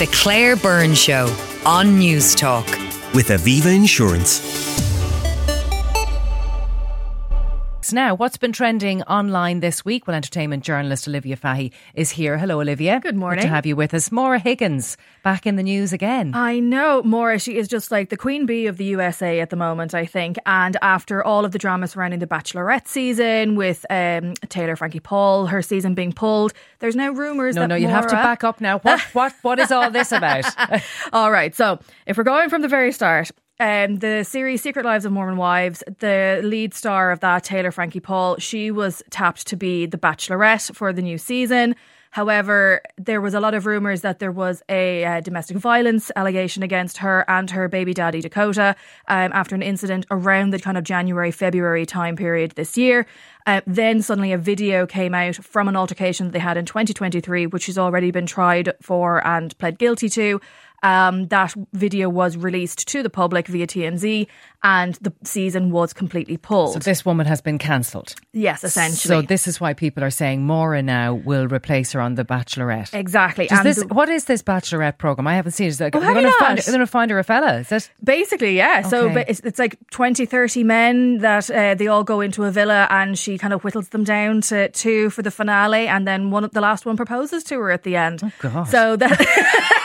The Claire Byrne Show on News Talk. With Aviva Insurance. Now, what's been trending online this week? Well, entertainment journalist Olivia Fahy is here. Hello, Olivia. Good morning. Good to have you with us. Maura Higgins back in the news again. I know, Maura. She is just like the queen bee of the USA at the moment, I think. And after all of the drama surrounding the Bachelorette season with Taylor Frankie Paul, her season being pulled, there's now rumours that you have to back up now. What is all this about? All right. So if we're going from the very start, the series Secret Lives of Mormon Wives, the lead star of that, Taylor Frankie Paul, she was tapped to be the Bachelorette for the new season. However, there was a lot of rumours that there was a domestic violence allegation against her and her baby daddy, Dakota, after an incident around the kind of January, February time period this year. Then suddenly a video came out from an altercation that they had in 2023, which has already been tried for and pled guilty to. That video was released to the public via TMZ and the season was completely pulled. So this woman has been cancelled. Yes, essentially. So this is why people are saying Maura now will replace her on The Bachelorette. Exactly. What is this Bachelorette programme? I haven't seen it. It's like, they're going to find her a fella, is it? Basically, yeah. Okay. So it's like 20, 30 men that they all go into a villa and she kind of whittles them down to 2 for the finale, and then the last one proposes to her at the end. Oh, God. So that...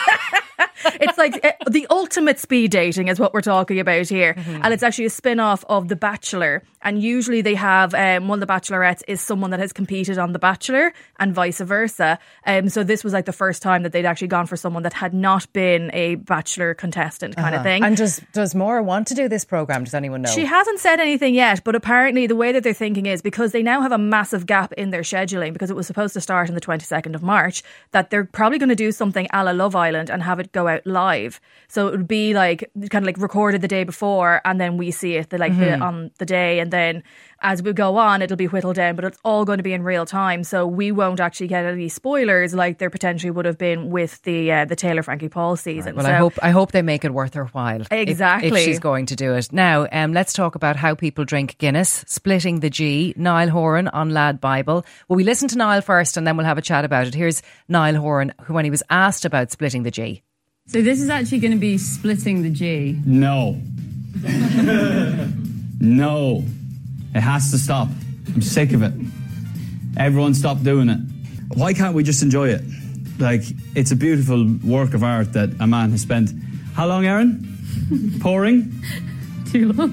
It's like the ultimate speed dating is what we're talking about here. Mm-hmm. And it's actually a spin-off of The Bachelor. And usually they have one of the Bachelorettes is someone that has competed on The Bachelor and vice versa. So this was like the first time that they'd actually gone for someone that had not been a Bachelor contestant kind of thing. And does Maura want to do this programme? Does anyone know? She hasn't said anything yet, but apparently the way that they're thinking is because they now have a massive gap in their scheduling because it was supposed to start on the 22nd of March, that they're probably going to do something a la Love Island and have it go out live. So it would be like kind of like recorded the day before and then we see it on the day, and then as we go on it'll be whittled down, but it's all going to be in real time, so we won't actually get any spoilers like there potentially would have been with the Taylor Frankie Paul season. Right. Well, I hope they make it worth her while. Exactly. If she's going to do it. Now, let's talk about how people drink Guinness. Splitting the G. Niall Horan on Lad Bible. Well, we listen to Niall first and then we'll have a chat about it. Here's Niall Horan when he was asked about splitting the G. So this is actually going to be splitting the G? No. No. It has to stop. I'm sick of it. Everyone stop doing it. Why can't we just enjoy it? Like, it's a beautiful work of art that a man has spent... How long, Erin? Pouring? Too long.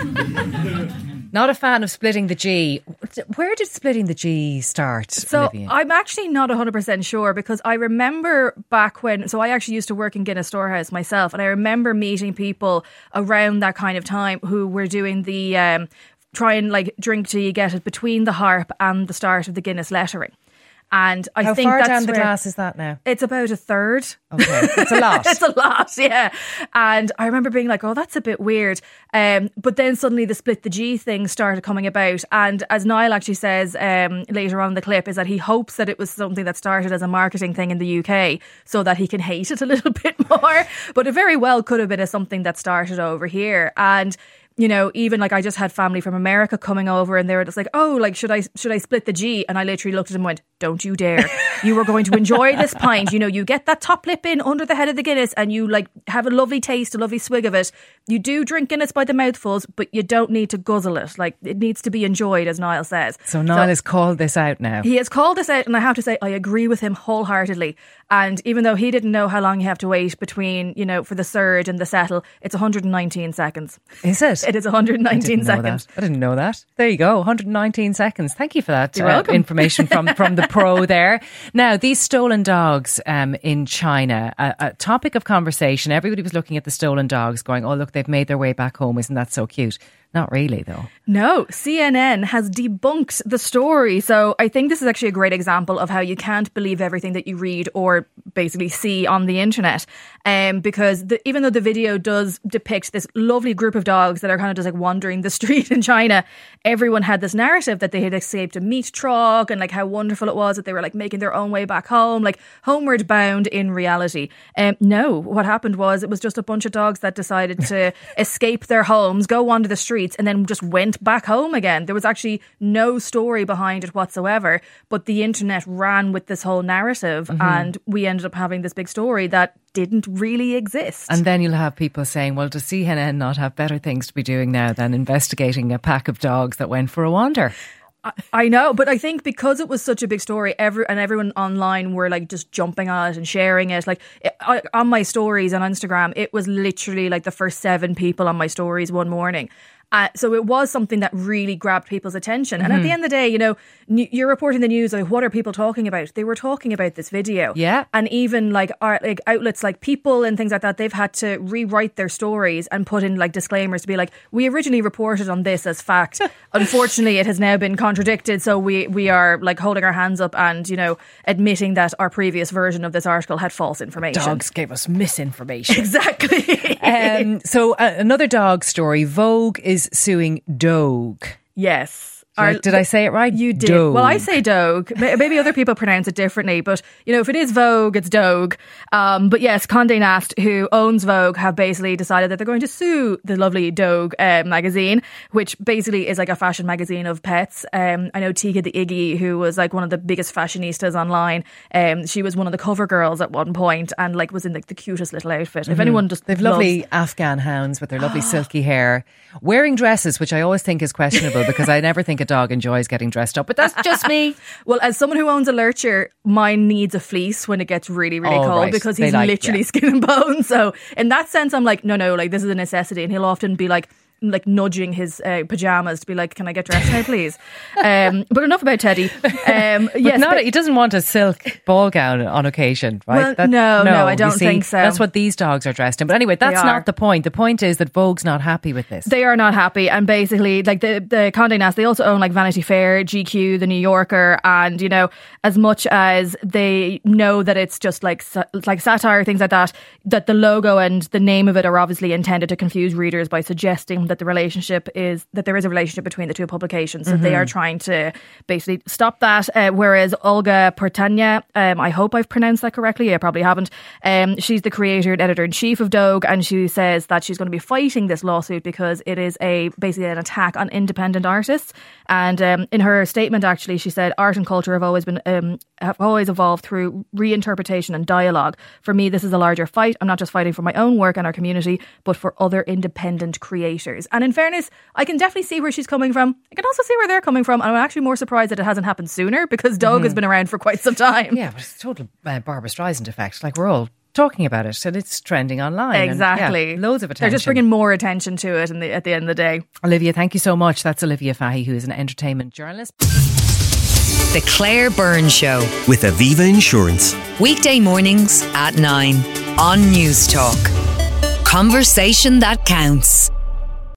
Not a fan of splitting the G. Where did splitting the G start, So Olivia? I'm actually not 100% sure because I remember back when... So I actually used to work in Guinness Storehouse myself, and I remember meeting people around that kind of time who were doing the... try and like drink till you get it between the harp and the start of the Guinness lettering. And I think how far that's down the where glass is that now? it's about a third. Okay, it's a lot. It's a lot, yeah. And I remember being like, oh, that's a bit weird. But then suddenly the split the G thing started coming about. And as Niall actually says later on in the clip, is that he hopes that it was something that started as a marketing thing in the UK so that he can hate it a little bit more. But it very well could have been something that started over here. And you know, even like I just had family from America coming over and they were just like, oh, like, should I split the G? And I literally looked at them and went, don't you dare. You are going to enjoy this pint. You know, you get that top lip in under the head of the Guinness and you like have a lovely taste, a lovely swig of it. You do drink Guinness by the mouthfuls, but you don't need to guzzle it. Like, it needs to be enjoyed, as Niall says. So Niall has called this out now. He has called this out, and I have to say, I agree with him wholeheartedly. And even though he didn't know how long you have to wait between, you know, for the surge and the settle, it's 119 seconds. Is it? It is 119 seconds. I didn't know that. There you go, 119 seconds. Thank you for that You're welcome. information from the pro there. Now, these stolen dogs in China, a topic of conversation. Everybody was looking at the stolen dogs going, oh, look, they've made their way back home. Isn't that so cute? Not really, though. No, CNN has debunked the story. So I think this is actually a great example of how you can't believe everything that you read or basically see on the internet. Because even though the video does depict this lovely group of dogs that are kind of just like wandering the street in China, everyone had this narrative that they had escaped a meat truck and like how wonderful it was that they were like making their own way back home, like homeward bound in reality. No, what happened was it was just a bunch of dogs that decided to escape their homes, go wander the street, streets and then just went back home again. There was actually no story behind it whatsoever, but the internet ran with this whole narrative and we ended up having this big story that didn't really exist. And then you'll have people saying, well, does CNN not have better things to be doing now than investigating a pack of dogs that went for a wander? I know, but I think because it was such a big story, everyone online were like just jumping on it and sharing it. Like on my stories on Instagram, it was literally like the first 7 people on my stories one morning. So it was something that really grabbed people's attention. And at the end of the day, you know, you're reporting the news. Like, what are people talking about? They were talking about this video. Yeah. And even like outlets like People and things like that, they've had to rewrite their stories and put in like disclaimers to be like, we originally reported on this as fact. Unfortunately, it has now been contradicted. So we are like holding our hands up and, you know, admitting that our previous version of this article had false information. Dogs gave us misinformation. Exactly. So another dog story. Vogue is suing Dogue. Yes. Did I say it right? You did. Dogue. Well, I say Dogue. Maybe other people pronounce it differently, but you know, if it is Vogue, it's Dogue. But yes, Condé Nast, who owns Vogue, have basically decided that they're going to sue the lovely Dogue magazine, which basically is like a fashion magazine of pets. I know Tika the Iggy, who was like one of the biggest fashionistas online. She was one of the cover girls at one point and like was in like the cutest little outfit. If anyone just They've lovely Afghan hounds with their lovely silky hair, wearing dresses, which I always think is questionable because I never think a dog enjoys getting dressed up, but that's just me. Well, as someone who owns a lurcher, mine needs a fleece when it gets really, really cold right. because he's literally skin and bone. So in that sense, I'm like, no, like this is a necessity. And he'll often be like nudging his pajamas to be like, can I get dressed now, please? But enough about Teddy. Yes, he doesn't want a silk ball gown on occasion, right? Well, no, I don't think so. That's what these dogs are dressed in. But anyway, that's not the point. The point is that Vogue's not happy with this. They are not happy. And basically, like the Condé Nast, they also own like Vanity Fair, GQ, The New Yorker. And, you know, as much as they know that it's just like satire, things like that, that the logo and the name of it are obviously intended to confuse readers by suggesting that there is a relationship between the two publications. So they are trying to basically stop that. Whereas Olga Portanya, I hope I've pronounced that correctly. I probably haven't. She's the creator and editor-in-chief of Dogue, and she says that she's going to be fighting this lawsuit because it is basically an attack on independent artists. And in her statement, actually, she said, art and culture have always evolved through reinterpretation and dialogue. For me, this is a larger fight. I'm not just fighting for my own work and our community, but for other independent creators. And in fairness, I can definitely see where she's coming from. I can also see where they're coming from. And I'm actually more surprised that it hasn't happened sooner because Dogue has been around for quite some time. Yeah, but it's a total Barbara Streisand effect. Like, we're all talking about it and it's trending online. Exactly. And, loads of attention. They're just bringing more attention to it at the end of the day. Olivia, thank you so much. That's Olivia Fahy, who is an entertainment journalist. The Claire Byrne Show. With Aviva Insurance. Weekday mornings at 9 on News Talk. Conversation that counts.